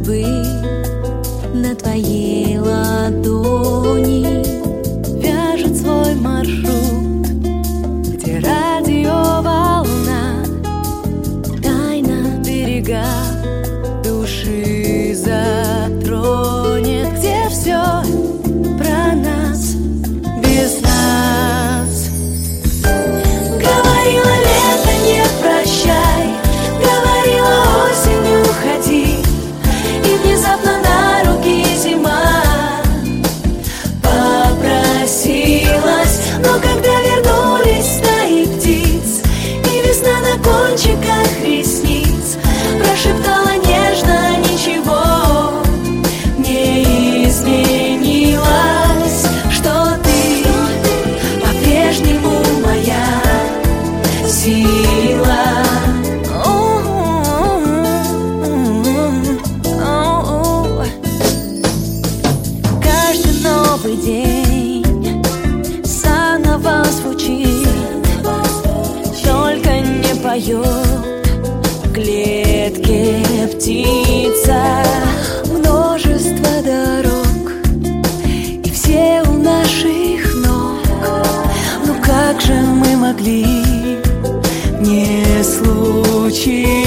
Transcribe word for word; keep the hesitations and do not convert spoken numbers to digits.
судьбы на твоей ладони вяжет свой маршрут, где радиоволна тайна берега души затронет, где все про нас без нас. Говорила лето, не прощай, говорила осень, уходи, и внезапно на руки зима попросилась. Но когда вернулись стаи птиц и весна на кончиках ресниц прошептала нежно: ничего не изменилось, что ты по-прежнему моя сила. Каждый новый день заново звучит, только не поет в клетке птица. Множество дорог и все у наших ног. Ну как же мы могли не случиться?